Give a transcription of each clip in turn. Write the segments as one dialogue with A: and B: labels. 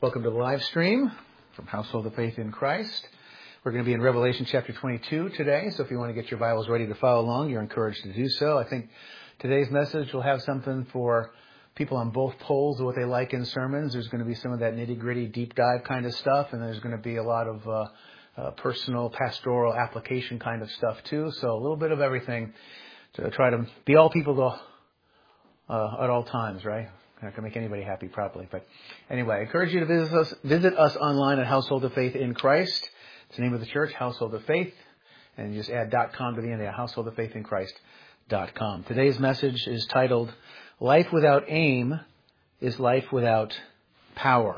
A: Welcome to the live stream from Household of Faith in Christ. We're going to be in Revelation chapter 22 today, so if you want to get your Bibles ready to follow along, you're encouraged to do so. I think today's message will have something for people on both poles of what they like in sermons. There's going to be some of that nitty-gritty, deep dive kind of stuff, and there's going to be a lot of personal, pastoral application kind of stuff too. So a little bit of everything to try to be all people at all times, right? Not going to make anybody happy probably. But anyway, I encourage you to visit us online at Household of Faith in Christ. It's the name of the church, Household of Faith. And you just add .com to the end there, householdoffaithinchrist.com. Today's message is titled, Life Without Aim is Life Without Power.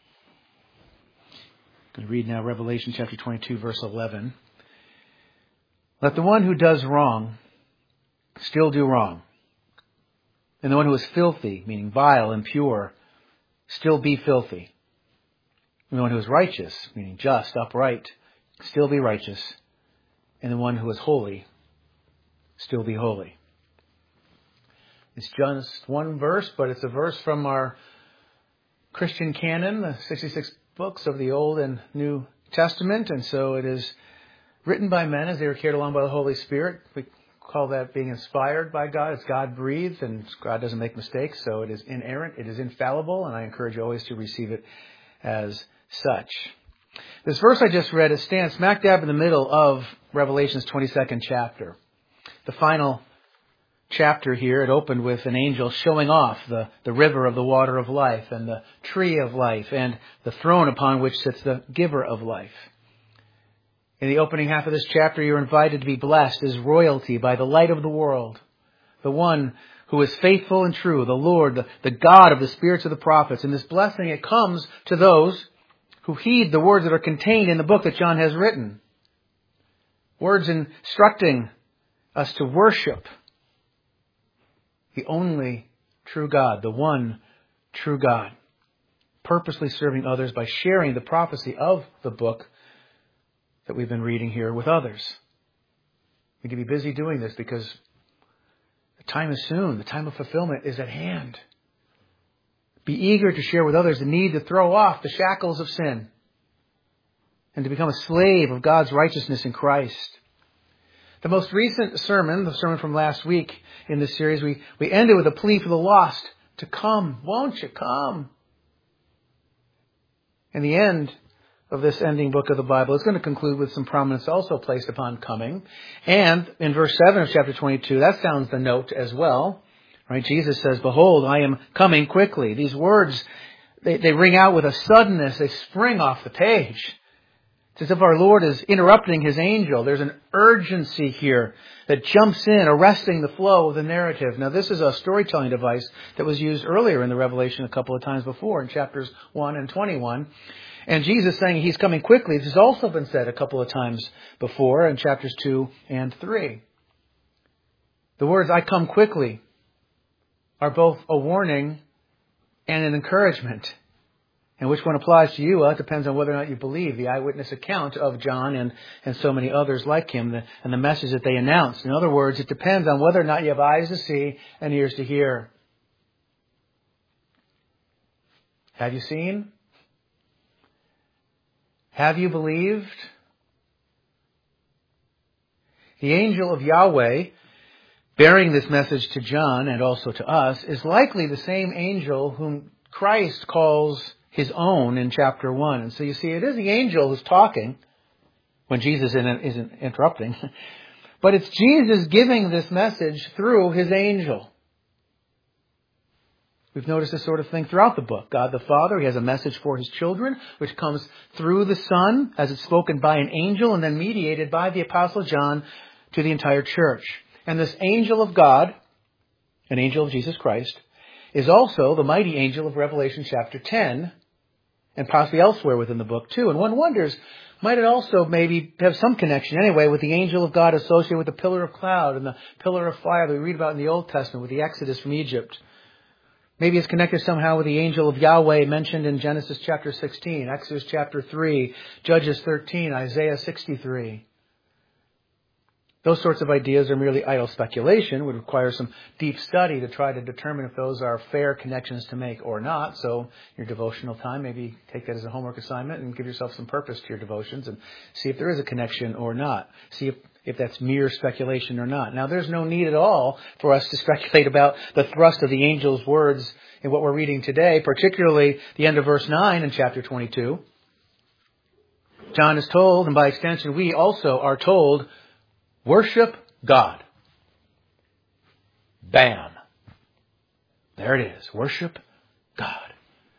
A: I'm going to read now Revelation chapter 22, verse 11. Let the one who does wrong still do wrong. And the one who is filthy, meaning vile, impure, still be filthy. And the one who is righteous, meaning just, upright, still be righteous. And the one who is holy, still be holy. It's just one verse, but it's a verse from our Christian canon, the 66 books of the Old and New Testament. And so it is written by men as they were carried along by the Holy Spirit. We call that being inspired by God. It's God-breathed, and God doesn't make mistakes, so it is inerrant, it is infallible, and I encourage you always to receive it as such. This verse I just read, it stands smack dab in the middle of Revelation's 22nd chapter. The final chapter here, it opened with an angel showing off the river of the water of life, and the tree of life, and the throne upon which sits the giver of life. In the opening half of this chapter, you're invited to be blessed as royalty by the light of the world, the one who is faithful and true, the Lord, the God of the spirits of the prophets. And this blessing, it comes to those who heed the words that are contained in the book that John has written. Words instructing us to worship the only true God, the one true God, purposely serving others by sharing the prophecy of the book that we've been reading here with others. We can be busy doing this because the time is soon. The time of fulfillment is at hand. Be eager to share with others the need to throw off the shackles of sin and to become a slave of God's righteousness in Christ. The most recent sermon, the sermon from last week in this series, we ended with a plea for the lost to come. Won't you come? And the end of this ending book of the Bible is going to conclude with some prominence also placed upon coming. And in verse 7 of chapter 22, that sounds the note as well. Right? Jesus says, Behold, I am coming quickly. These words, they ring out with a suddenness. They spring off the page. It's as if our Lord is interrupting His angel. There's an urgency here that jumps in, arresting the flow of the narrative. Now, this is a storytelling device that was used earlier in the Revelation a couple of times before in chapters 1 and 21. And Jesus saying He's coming quickly, this has also been said a couple of times before in chapters 2 and 3. The words, I come quickly, are both a warning and an encouragement. And which one applies to you? Well, it depends on whether or not you believe the eyewitness account of John and so many others like him and the message that they announced. In other words, it depends on whether or not you have eyes to see and ears to hear. Have you seen? Have you believed? The angel of Yahweh, bearing this message to John and also to us, is likely the same angel whom Christ calls His own in chapter 1. And so you see, it is the angel who's talking when Jesus isn't interrupting. But it's Jesus giving this message through His angel. We've noticed this sort of thing throughout the book. God the Father, He has a message for His children, which comes through the Son, as it's spoken by an angel, and then mediated by the Apostle John to the entire church. And this angel of God, an angel of Jesus Christ, is also the mighty angel of Revelation chapter 10, and possibly elsewhere within the book too. And one wonders, might it also maybe have some connection anyway with the angel of God associated with the pillar of cloud and the pillar of fire that we read about in the Old Testament with the Exodus from Egypt? Maybe it's connected somehow with the angel of Yahweh mentioned in Genesis chapter 16, Exodus chapter 3, Judges 13, Isaiah 63. Those sorts of ideas are merely idle speculation, would require some deep study to try to determine if those are fair connections to make or not. So your devotional time, maybe take that as a homework assignment and give yourself some purpose to your devotions and see if there is a connection or not. See if that's mere speculation or not. Now, there's no need at all for us to speculate about the thrust of the angel's words in what we're reading today, particularly the end of verse 9 in chapter 22. John is told, and by extension we also are told, worship God. Bam. There it is. Worship God.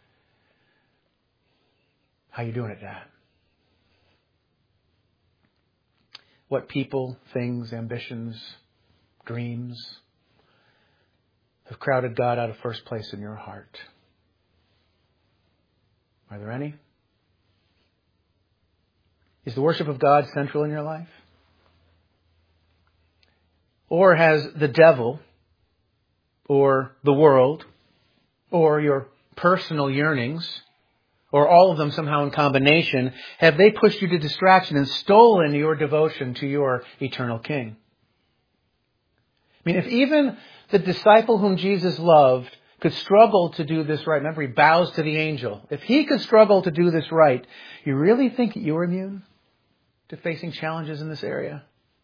A: How you doing at that? What people, things, ambitions, dreams have crowded God out of first place in your heart? Are there any? Is the worship of God central in your life? Or has the devil, or the world, or your personal yearnings, or all of them somehow in combination, have they pushed you to distraction and stolen your devotion to your eternal King? I mean, if even the disciple whom Jesus loved could struggle to do this right, remember he bows to the angel. If he could struggle to do this right, you really think you're immune to facing challenges in this area?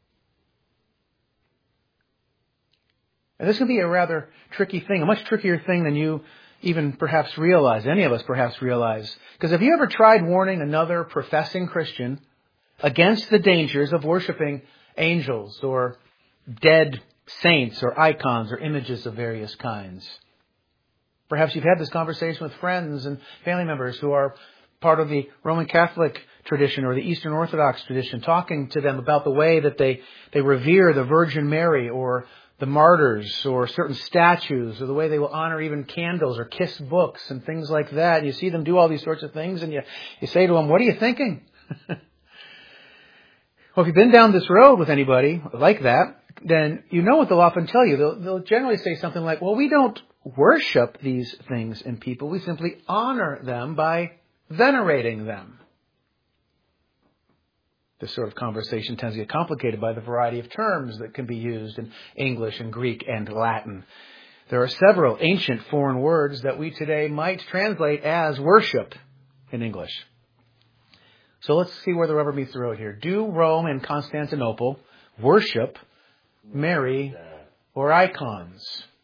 A: And this can be a rather tricky thing, a much trickier thing than you even perhaps realize, any of us perhaps realize. Because have you ever tried warning another professing Christian against the dangers of worshiping angels or dead saints or icons or images of various kinds? Perhaps you've had this conversation with friends and family members who are part of the Roman Catholic tradition or the Eastern Orthodox tradition, talking to them about the way that they revere the Virgin Mary or the martyrs or certain statues, or the way they will honor even candles or kiss books and things like that. You see them do all these sorts of things and you say to them, what are you thinking? Well, if you've been down this road with anybody like that, then you know what they'll often tell you. They'll generally say something like, well, we don't worship these things in people. We simply honor them by venerating them. This sort of conversation tends to get complicated by the variety of terms that can be used in English and Greek and Latin. There are several ancient foreign words that we today might translate as worship in English. So let's see where the rubber meets the road here. Do Rome and Constantinople worship Mary or icons?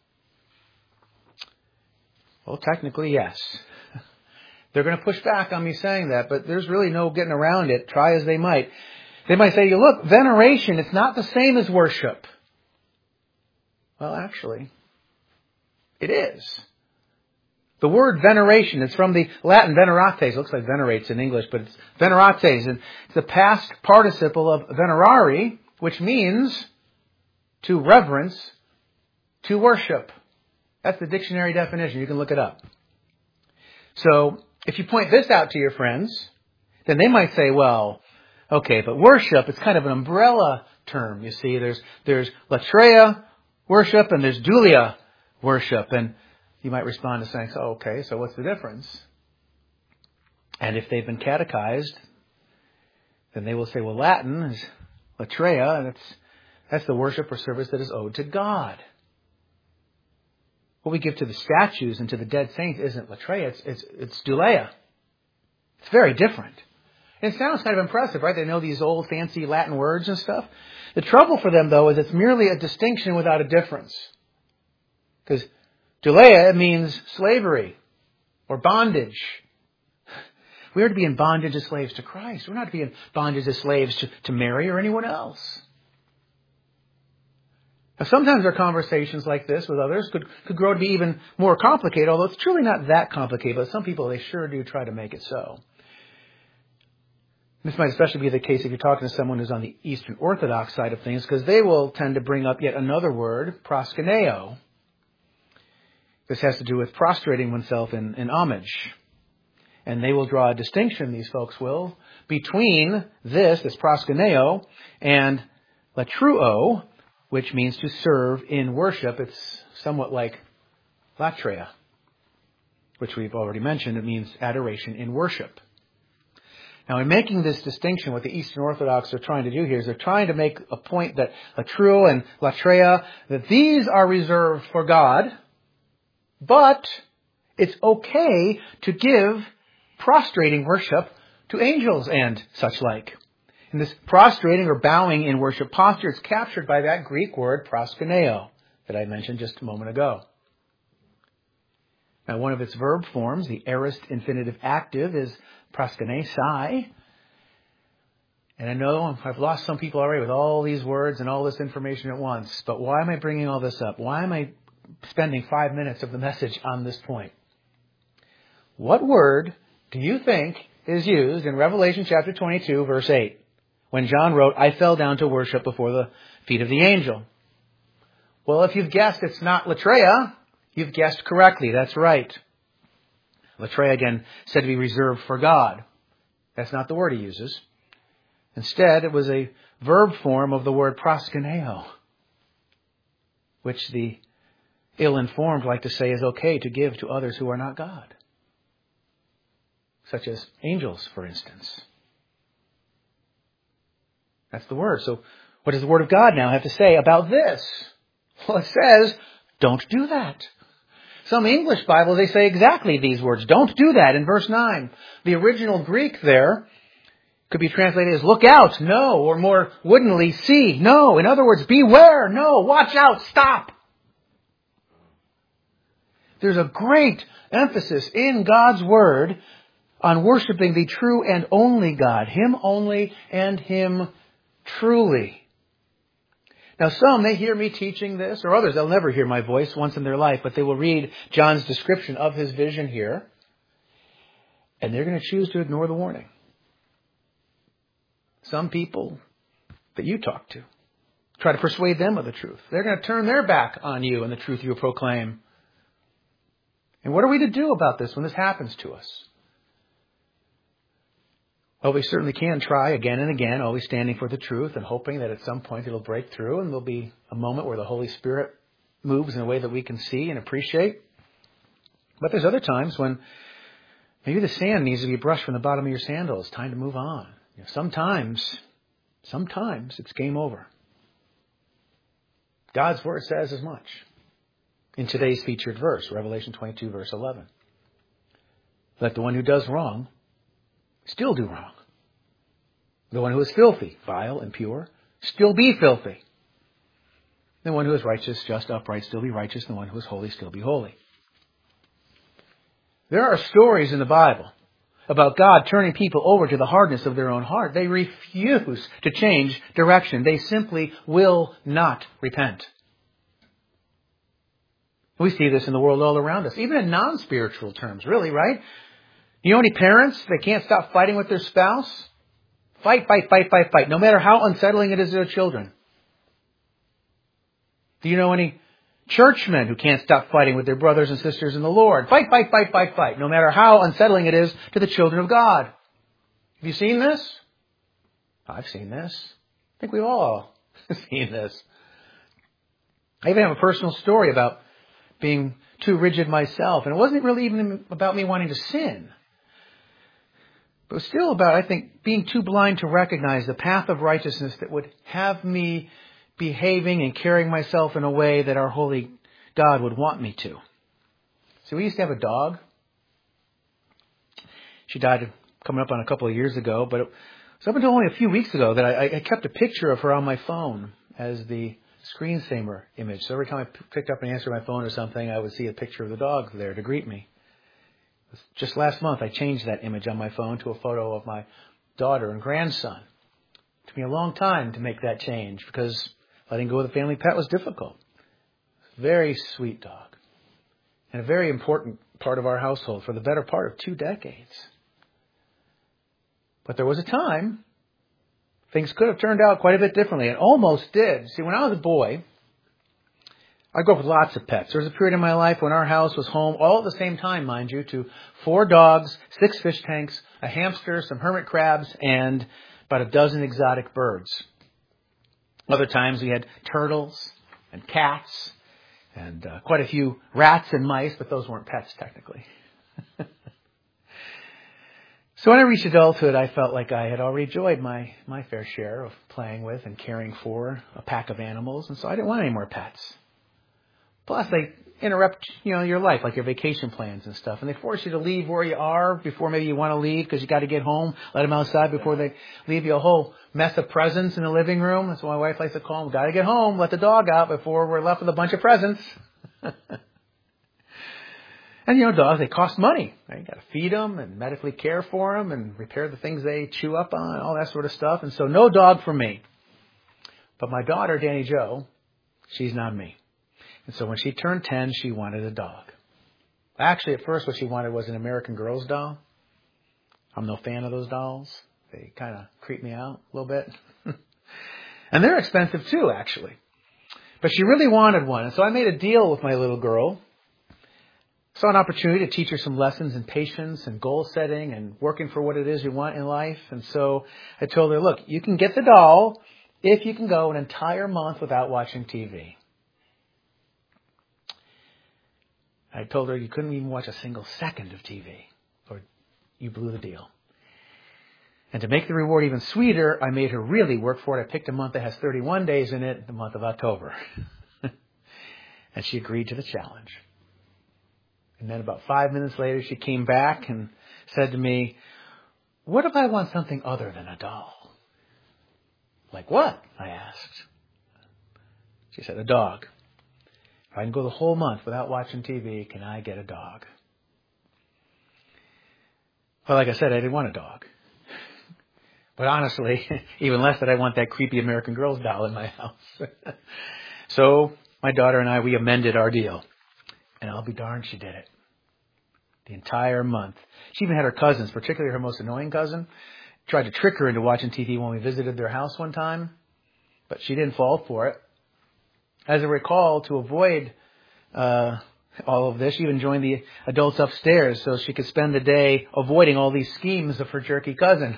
A: Well, technically, yes. They're going to push back on me saying that, but there's really no getting around it, try as they might. They might say, look, veneration, it's not the same as worship. Well, actually, it is. The word veneration is from the Latin venerates. It looks like venerates in English, but it's venerates. And it's the past participle of venerare, which means to reverence, to worship. That's the dictionary definition. You can look it up. So, if you point this out to your friends, then they might say, well, okay, but worship, it's kind of an umbrella term. You see, there's latreia worship and there's dulia worship. And you might respond to saying, oh, okay, so what's the difference? And if they've been catechized, then they will say, well, Latin is latreia, and that's the worship or service that is owed to God. What we give to the statues and to the dead saints isn't latreia, it's dulia. It's very different. And it sounds kind of impressive, right? They know these old fancy Latin words and stuff. The trouble for them, though, is it's merely a distinction without a difference. Because dulia means slavery or bondage. We are to be in bondage as slaves to Christ. We're not to be in bondage as slaves to Mary or anyone else. Now, sometimes our conversations like this with others could grow to be even more complicated, although it's truly not that complicated, but some people, they sure do try to make it so. This might especially be the case if you're talking to someone who's on the Eastern Orthodox side of things, because they will tend to bring up yet another word, proskuneo. This has to do with prostrating oneself in homage. And they will draw a distinction, these folks will, between this proskuneo, and latruo, which means to serve in worship. It's somewhat like latreia, which we've already mentioned. It means adoration in worship. Now, in making this distinction, what the Eastern Orthodox are trying to do here is they're trying to make a point that latruo and latreia, that these are reserved for God, but it's okay to give prostrating worship to angels and such like. And this prostrating or bowing in worship posture is captured by that Greek word proskuneo that I mentioned just a moment ago. Now, one of its verb forms, the aorist infinitive active, is proskunesai. And I know I've lost some people already with all these words and all this information at once, but why am I bringing all this up? Why am I spending 5 minutes of the message on this point? What word do you think is used in Revelation chapter 22, verse 8, when John wrote, I fell down to worship before the feet of the angel? Well, if you've guessed it's not latreia, you've guessed correctly. That's right. Latreia, again, said to be reserved for God. That's not the word he uses. Instead, it was a verb form of the word proskuneo, which the ill-informed like to say is okay to give to others who are not God, such as angels, for instance. That's the word. So what does the Word of God now have to say about this? Well, it says, don't do that. Some English Bibles, they say exactly these words. Don't do that in verse 9. The original Greek there could be translated as look out, no, or more woodenly, see, no. In other words, beware, no, watch out, stop. There's a great emphasis in God's Word on worshiping the true and only God, Him only and Him truly. Now some, they hear me teaching this, or others, they'll never hear my voice once in their life, but they will read John's description of his vision here, and they're going to choose to ignore the warning. Some people that you talk to, try to persuade them of the truth. They're going to turn their back on you and the truth you proclaim. And what are we to do about this when this happens to us? Well, we certainly can try again and again, always standing for the truth and hoping that at some point it'll break through and there'll be a moment where the Holy Spirit moves in a way that we can see and appreciate. But there's other times when maybe the sand needs to be brushed from the bottom of your sandal. It's time to move on. Sometimes it's game over. God's Word says as much in today's featured verse, Revelation 22, verse 11. Let the one who does wrong still do wrong. The one who is filthy, vile, impure, still be filthy. The one who is righteous, just, upright, still be righteous. The one who is holy, still be holy. There are stories in the Bible about God turning people over to the hardness of their own heart. They refuse to change direction. They simply will not repent. We see this in the world all around us, even in non-spiritual terms, really, right? You know any parents that can't stop fighting with their spouse? Fight, no matter how unsettling it is to their children. Do you know any churchmen who can't stop fighting with their brothers and sisters in the Lord? Fight, no matter how unsettling it is to the children of God. Have you seen this? I've seen this. I think we've all seen this. I even have a personal story about being too rigid myself. And it wasn't really even about me wanting to sin. But it was still about, I think, being too blind to recognize the path of righteousness that would have me behaving and carrying myself in a way that our holy God would want me to. See, we used to have a dog. She died coming up on a couple of years ago, but it was up until only a few weeks ago that I kept a picture of her on my phone as the screensaver image. So every time I picked up and answered my phone or something, I would see a picture of the dog there to greet me. Just last month, I changed that image on my phone to a photo of my daughter and grandson. It took me a long time to make that change because letting go of the family pet was difficult. Very sweet dog. And a very important part of our household for the better part of 2 decades. But there was a time things could have turned out quite a bit differently. It almost did. See, when I was a boy, I grew up with lots of pets. There was a period in my life when our house was home, all at the same time, mind you, to 4 dogs, 6 fish tanks, a hamster, some hermit crabs, and about a dozen exotic birds. Other times we had turtles and cats and quite a few rats and mice, but those weren't pets technically. So when I reached adulthood, I felt like I had already enjoyed my fair share of playing with and caring for a pack of animals, and so I didn't want any more pets. Plus, they interrupt, your life, like your vacation plans and stuff, and they force you to leave where you are before maybe you want to leave because you got to get home. Let them outside before they leave you a whole mess of presents in the living room. That's what my wife likes to call them. Got to get home. Let the dog out before we're left with a bunch of presents. And dogs, they cost money. Right? You got to feed them and medically care for them and repair the things they chew up on, all that sort of stuff. And so no dog for me. But my daughter, Danny Jo, she's not me. And so when she turned 10, she wanted a dog. Actually, at first what she wanted was an American Girl's doll. I'm no fan of those dolls. They kind of creep me out a little bit. And they're expensive too, actually. But she really wanted one. And so I made a deal with my little girl. Saw an opportunity to teach her some lessons in patience and goal setting and working for what it is you want in life. And so I told her, look, you can get the doll if you can go an entire month without watching TV. I told her you couldn't even watch a single second of TV, or you blew the deal. And to make the reward even sweeter, I made her really work for it. I picked a month that has 31 days in it, the month of October. And she agreed to the challenge. And then about 5 minutes later, she came back and said to me, what if I want something other than a doll? Like what? I asked. She said, a dog. If I can go the whole month without watching TV, can I get a dog? Well, like I said, I didn't want a dog. But honestly, even less did I want that creepy American Girl's doll in my house. So my daughter and I, we amended our deal. And I'll be darned she did it. The entire month. She even had her cousins, particularly her most annoying cousin, tried to trick her into watching TV when we visited their house one time. But she didn't fall for it. As I recall, to avoid all of this, she even joined the adults upstairs so she could spend the day avoiding all these schemes of her jerky cousin.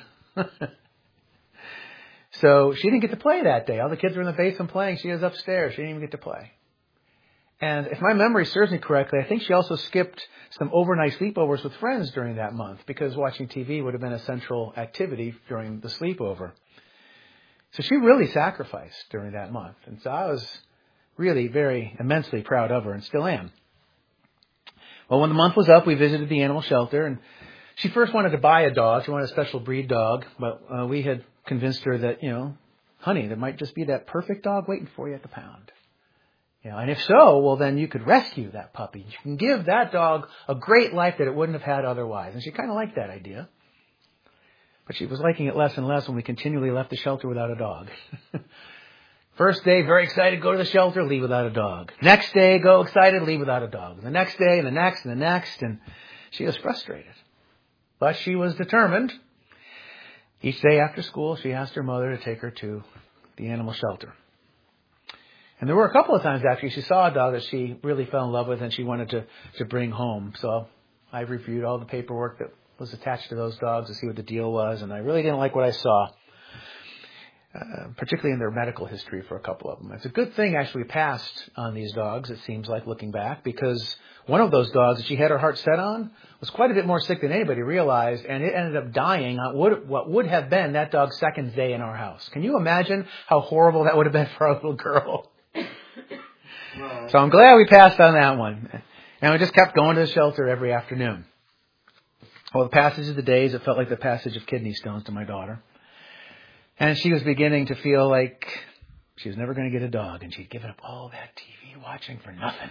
A: So she didn't get to play that day. All the kids were in the basement playing. She was upstairs. She didn't even get to play. And if my memory serves me correctly, I think she also skipped some overnight sleepovers with friends during that month because watching TV would have been a central activity during the sleepover. So she really sacrificed during that month. And so I was really very immensely proud of her and still am. Well, when the month was up, we visited the animal shelter, and she first wanted to buy a dog. She wanted a special breed dog, but we had convinced her that, honey, there might just be that perfect dog waiting for you at the pound. And if so, well, then you could rescue that puppy. You can give that dog a great life that it wouldn't have had otherwise. And she kind of liked that idea. But she was liking it less and less when we continually left the shelter without a dog. First day, very excited, go to the shelter, leave without a dog. Next day, go excited, leave without a dog. The next day, and the next, and the next, and she was frustrated. But she was determined. Each day after school, she asked her mother to take her to the animal shelter. And there were a couple of times actually she saw a dog that she really fell in love with and she wanted to bring home. So I reviewed all the paperwork that was attached to those dogs to see what the deal was, and I really didn't like what I saw. Particularly in their medical history for a couple of them. It's a good thing actually we passed on these dogs, it seems like, looking back, because one of those dogs that she had her heart set on was quite a bit more sick than anybody realized, and it ended up dying on what would have been that dog's second day in our house. Can you imagine how horrible that would have been for our little girl? So I'm glad we passed on that one. And we just kept going to the shelter every afternoon. Well, the passage of the days, it felt like the passage of kidney stones to my daughter. And she was beginning to feel like she was never going to get a dog, and she'd given up all that TV watching for nothing.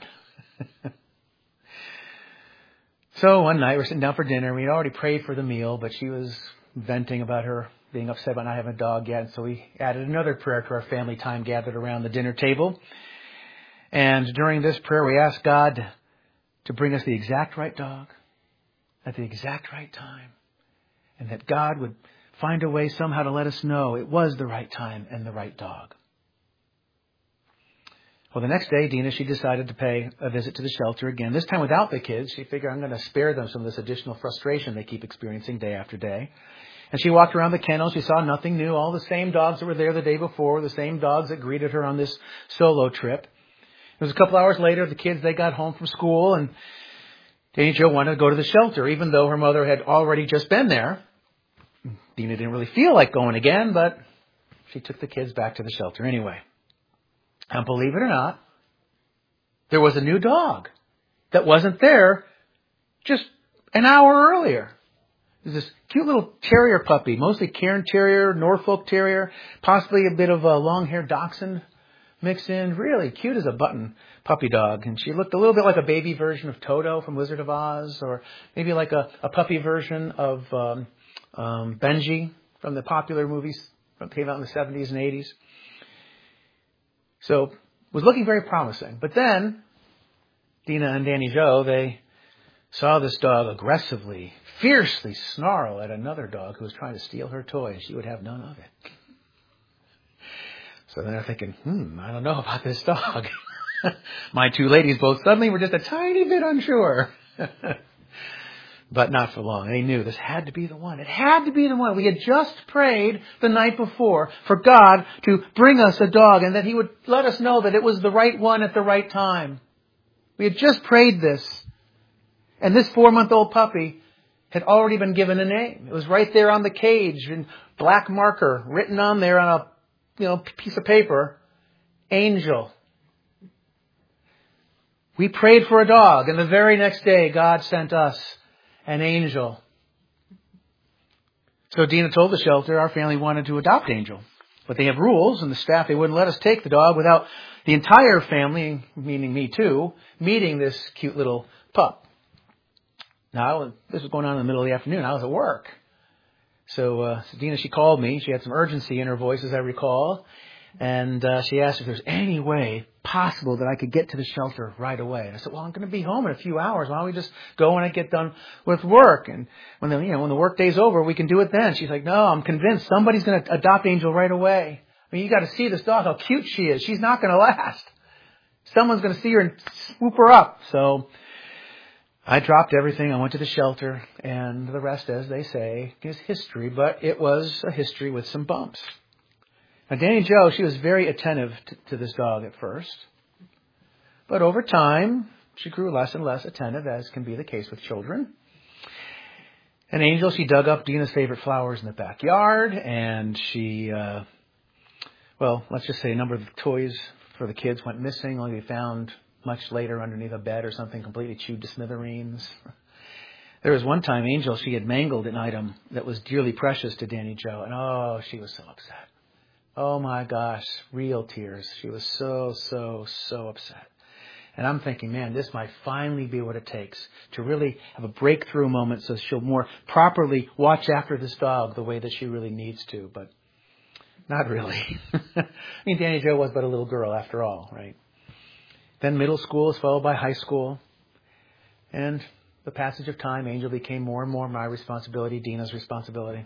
A: So one night we're sitting down for dinner. We'd already prayed for the meal, but she was venting about her being upset about not having a dog yet. So we added another prayer to our family time gathered around the dinner table. And during this prayer, we asked God to bring us the exact right dog at the exact right time, and that God would find a way somehow to let us know it was the right time and the right dog. Well, the next day, Dina, she decided to pay a visit to the shelter again, this time without the kids. She figured, I'm going to spare them some of this additional frustration they keep experiencing day after day. And she walked around the kennel. She saw nothing new. All the same dogs that were there the day before, the same dogs that greeted her on this solo trip. It was a couple hours later, the kids, they got home from school, and Danny Jo wanted to go to the shelter, even though her mother had already just been there. Dina didn't really feel like going again, but she took the kids back to the shelter anyway. And believe it or not, there was a new dog that wasn't there just an hour earlier. There's this cute little terrier puppy, mostly Cairn Terrier, Norfolk Terrier, possibly a bit of a long-haired Dachshund mixed in. Really cute as a button puppy dog. And she looked a little bit like a baby version of Toto from Wizard of Oz, or maybe like a puppy version of Benji from the popular movies that came out in the 70s and 80s. So it was looking very promising. But then Dina and Danny Joe, they saw this dog aggressively, fiercely snarl at another dog who was trying to steal her toy, and she would have none of it. So then they're thinking, I don't know about this dog. My two ladies both suddenly were just a tiny bit unsure. But not for long. They knew this had to be the one. It had to be the one. We had just prayed the night before for God to bring us a dog and that He would let us know that it was the right one at the right time. We had just prayed this. And this 4-month-old puppy had already been given a name. It was right there on the cage in black marker, written on there on a piece of paper, Angel. We prayed for a dog, and the very next day God sent us an Angel. So Dina told the shelter our family wanted to adopt Angel. But they have rules, and the staff, they wouldn't let us take the dog without the entire family, meaning me too, meeting this cute little pup. Now, this was going on in the middle of the afternoon. I was at work. So Dina, she called me. She had some urgency in her voice, as I recall. And she asked if there's any way possible that I could get to the shelter right away. And I said, well, I'm going to be home in a few hours. Why don't we just go when I get done with work? And when the work day's over, we can do it then. She's like, no, I'm convinced somebody's going to adopt Angel right away. I mean, you got to see this dog, how cute she is. She's not going to last. Someone's going to see her and swoop her up. So I dropped everything. I went to the shelter, and the rest, as they say, is history. But it was a history with some bumps. Now, Danny Jo, she was very attentive to this dog at first. But over time, she grew less and less attentive, as can be the case with children. And Angel, she dug up Dina's favorite flowers in the backyard, and she, let's just say a number of the toys for the kids went missing, only they found much later underneath a bed or something, completely chewed to smithereens. There was one time, Angel, she had mangled an item that was dearly precious to Danny Jo, and she was so upset. Oh my gosh, real tears. She was so, so, so upset. And I'm thinking, man, this might finally be what it takes to really have a breakthrough moment so she'll more properly watch after this dog the way that she really needs to. But not really. I mean, Danny Jo was but a little girl after all, right? Then middle school was followed by high school. And the passage of time, Angel became more and more my responsibility, Dina's responsibility.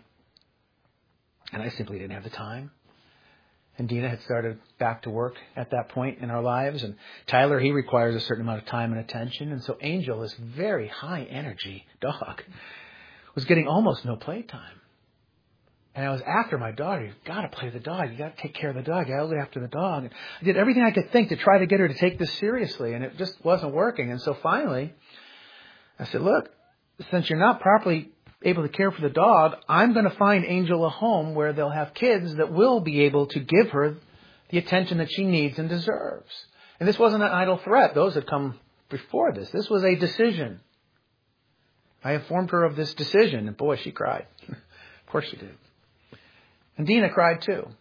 A: And I simply didn't have the time. And Dina had started back to work at that point in our lives. And Tyler, he requires a certain amount of time and attention. And so Angel, this very high energy dog, was getting almost no playtime. And I was after my daughter. You've got to play the dog. You've got to take care of the dog. I was after the dog. And I did everything I could think to try to get her to take this seriously. And it just wasn't working. And so finally, I said, look, since you're not properly able to care for the dog, I'm going to find Angel a home where they'll have kids that will be able to give her the attention that she needs and deserves. And this wasn't an idle threat. Those had come before this. This was a decision. I informed her of this decision, and boy, she cried. Of course she did. And Dina cried too. And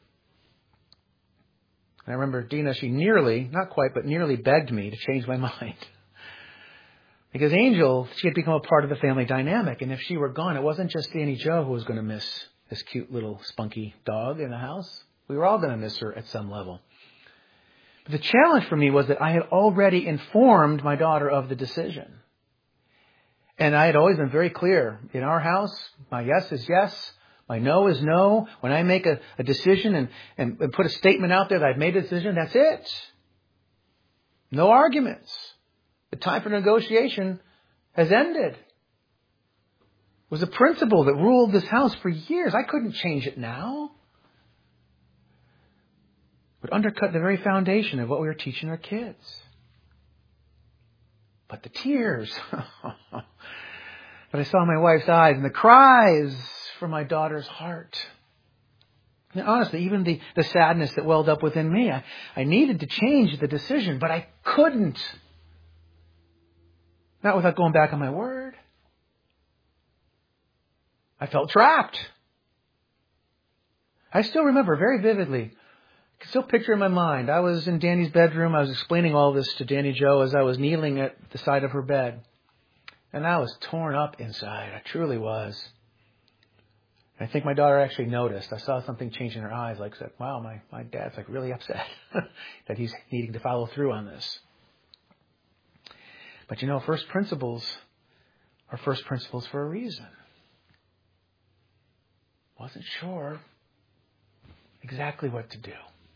A: I remember Dina, she nearly, not quite, but nearly begged me to change my mind. Because Angel, she had become a part of the family dynamic. And if she were gone, it wasn't just Danny Jo who was going to miss this cute little spunky dog in the house. We were all going to miss her at some level. But the challenge for me was that I had already informed my daughter of the decision. And I had always been very clear. In our house, my yes is yes. My no is no. When I make a decision and put a statement out there that I've made a decision, that's it. No arguments. The time for negotiation has ended. It was a principle that ruled this house for years. I couldn't change it now. It would undercut the very foundation of what we were teaching our kids. But the tears that I saw in my wife's eyes and the cries for my daughter's heart. And honestly, even the sadness that welled up within me, I needed to change the decision, but I couldn't. Not without going back on my word. I felt trapped. I still remember very vividly. I can still picture in my mind. I was in Danny's bedroom. I was explaining all this to Danny Jo as I was kneeling at the side of her bed. And I was torn up inside. I truly was. I think my daughter actually noticed. I saw something change in her eyes. Like, said, wow, my dad's like really upset that he's needing to follow through on this. But you know, first principles are first principles for a reason. Wasn't sure exactly what to do.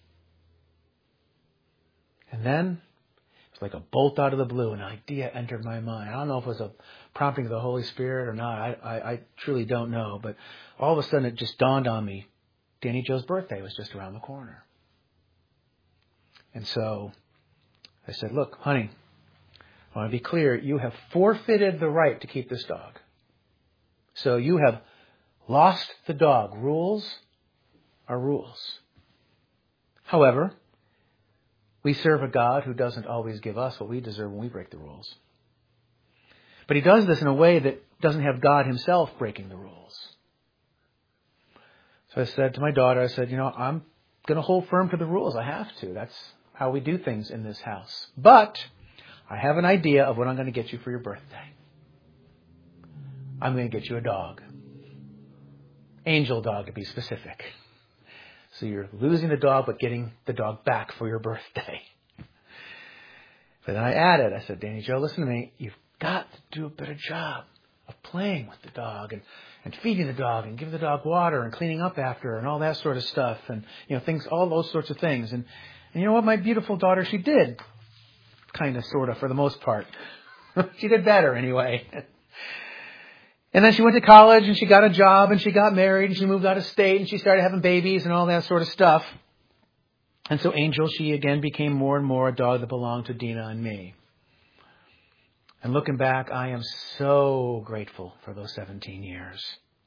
A: And then it was like a bolt out of the blue. An idea entered my mind. I don't know if it was a prompting of the Holy Spirit or not. I truly don't know. But all of a sudden it just dawned on me. Danny Jo's birthday was just around the corner. And so I said, look, honey, I want to be clear. You have forfeited the right to keep this dog. So you have lost the dog. Rules are rules. However, we serve a God who doesn't always give us what we deserve when we break the rules. But he does this in a way that doesn't have God himself breaking the rules. So I said to my daughter, I said, you know, I'm going to hold firm to the rules. I have to. That's how we do things in this house. But I have an idea of what I'm going to get you for your birthday. I'm going to get you a dog. Angel dog, to be specific. So you're losing the dog, but getting the dog back for your birthday. But then I added, I said, Danny Jo, listen to me. You've got to do a better job of playing with the dog and feeding the dog and giving the dog water and cleaning up after her and all that sort of stuff. And, you know, things, all those sorts of things. And you know what? My beautiful daughter, she did. Kind of, sort of, for the most part. She did better anyway. And then she went to college and she got a job and she got married and she moved out of state and she started having babies and all that sort of stuff. And so Angel, she again became more and more a dog that belonged to Dina and me. And looking back, I am so grateful for those 17 years.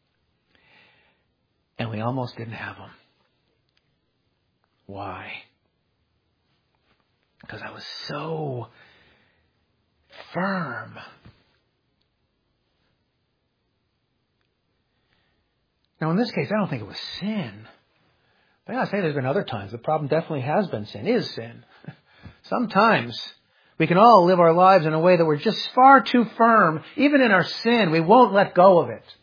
A: And we almost didn't have them. Why? Because I was so firm. Now, in this case, I don't think it was sin. But I gotta say, there's been other times. The problem definitely has been sin, is sin. Sometimes we can all live our lives in a way that we're just far too firm. Even in our sin, we won't let go of it.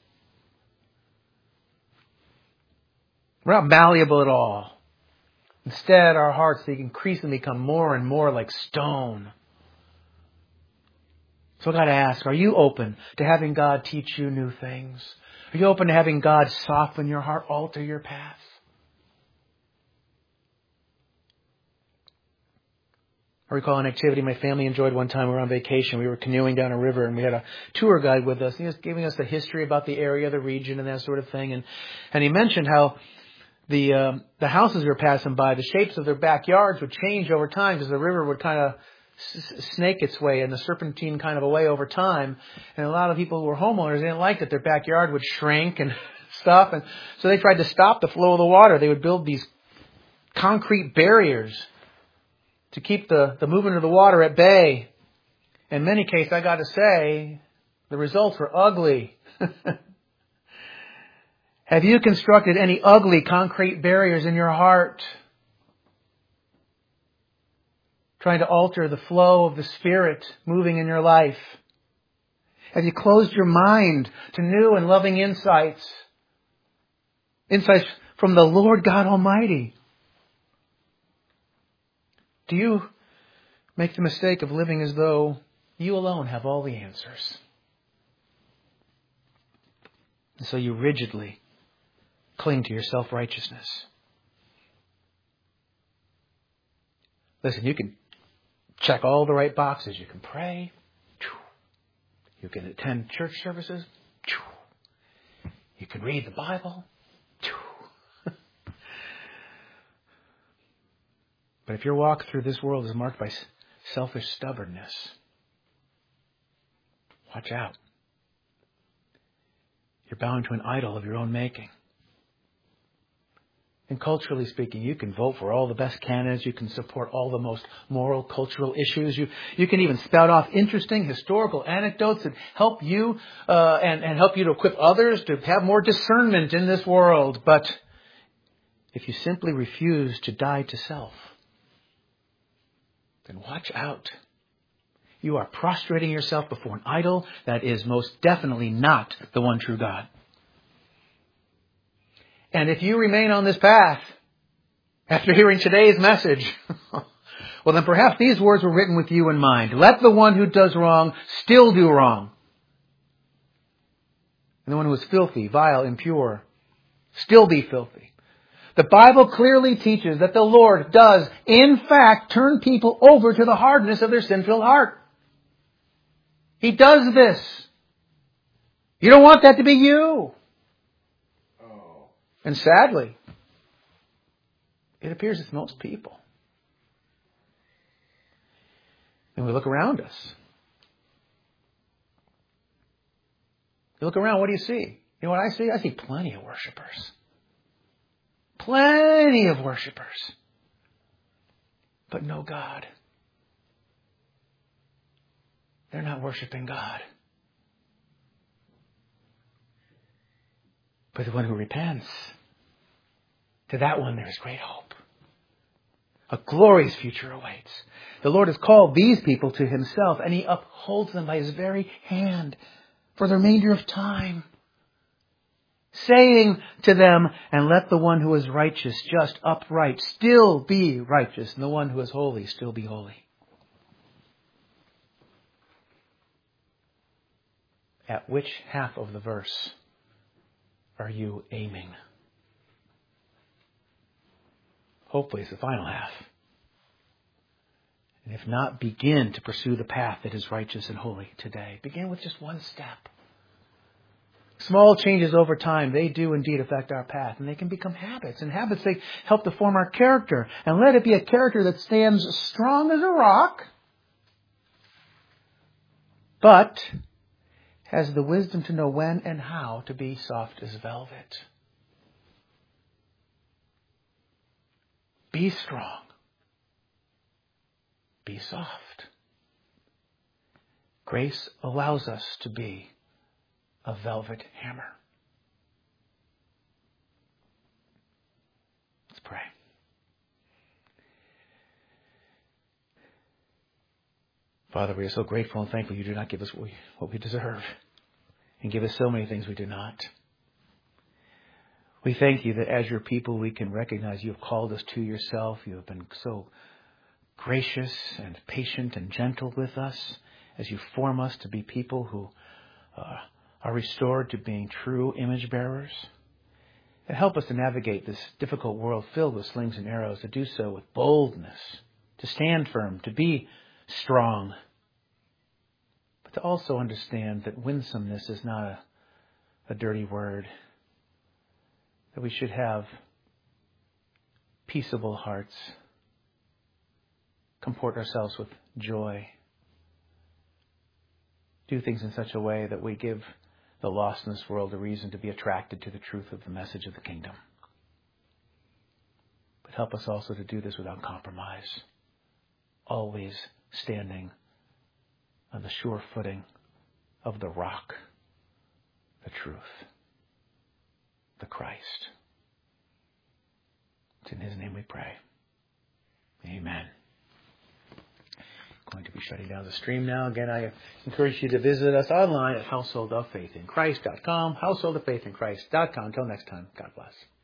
A: We're not malleable at all. Instead, our hearts, they increasingly become more and more like stone. So I've got to ask, are you open to having God teach you new things? Are you open to having God soften your heart, alter your path? I recall an activity my family enjoyed one time. We were on vacation. We were canoeing down a river and we had a tour guide with us. He was giving us the history about the area, the region and that sort of thing. And he mentioned how the houses we were passing by, the shapes of their backyards would change over time because the river would kind of snake its way in the serpentine kind of a way over time. And a lot of people who were homeowners, they didn't like that their backyard would shrink and stuff. And so they tried to stop the flow of the water. They would build these concrete barriers to keep the movement of the water at bay. In many cases, I got to say, the results were ugly. Have you constructed any ugly concrete barriers in your heart, trying to alter the flow of the Spirit moving in your life? Have you closed your mind to new and loving insights? Insights from the Lord God Almighty. Do you make the mistake of living as though you alone have all the answers? And so you rigidly cling to your self-righteousness. Listen, you can check all the right boxes. You can pray. You can attend church services. You can read the Bible. But if your walk through this world is marked by selfish stubbornness, watch out. You're bowing to an idol of your own making. And culturally speaking, you can vote for all the best candidates. You can support all the most moral, cultural issues. You can even spout off interesting historical anecdotes that help you and help you to equip others to have more discernment in this world. But if you simply refuse to die to self, then watch out. You are prostrating yourself before an idol that is most definitely not the one true God. And if you remain on this path after hearing today's message, well, then perhaps these words were written with you in mind. Let the one who does wrong still do wrong. And the one who is filthy, vile, impure, still be filthy. The Bible clearly teaches that the Lord does, in fact, turn people over to the hardness of their sin-filled heart. He does this. You don't want that to be you. And sadly, it appears it's most people. And we look around us. You look around, what do you see? You know what I see? I see plenty of worshipers. Plenty of worshipers. But no God. They're not worshiping God. But the one who repents, to that one there is great hope. A glorious future awaits. The Lord has called these people to Himself, and He upholds them by His very hand for the remainder of time, saying to them, and let the one who is righteous, just, upright, still be righteous, and the one who is holy still be holy. At which half of the verse are you aiming? Hopefully it's the final half. And if not, begin to pursue the path that is righteous and holy today. Begin with just one step. Small changes over time, they do indeed affect our path. And they can become habits. And habits, they help to form our character. And let it be a character that stands strong as a rock, but has the wisdom to know when and how to be soft as velvet. Be strong. Be soft. Grace allows us to be a velvet hammer. Let's pray. Father, we are so grateful and thankful you do not give us what we deserve and give us so many things we do not. We thank you that as your people we can recognize you have called us to yourself. You have been so gracious and patient and gentle with us as you form us to be people who are restored to being true image bearers. And help us to navigate this difficult world filled with slings and arrows, to do so with boldness, to stand firm, to be strong, but to also understand that winsomeness is not a dirty word, that we should have peaceable hearts, comport ourselves with joy, do things in such a way that we give the lost in this world a reason to be attracted to the truth of the message of the kingdom. But help us also to do this without compromise, always standing on the sure footing of the rock, the truth, the Christ. It's in His name we pray. Amen. Going to be shutting down the stream now. Again, I encourage you to visit us online at householdoffaithinchrist.com, householdoffaithinchrist.com. Until next time, God bless.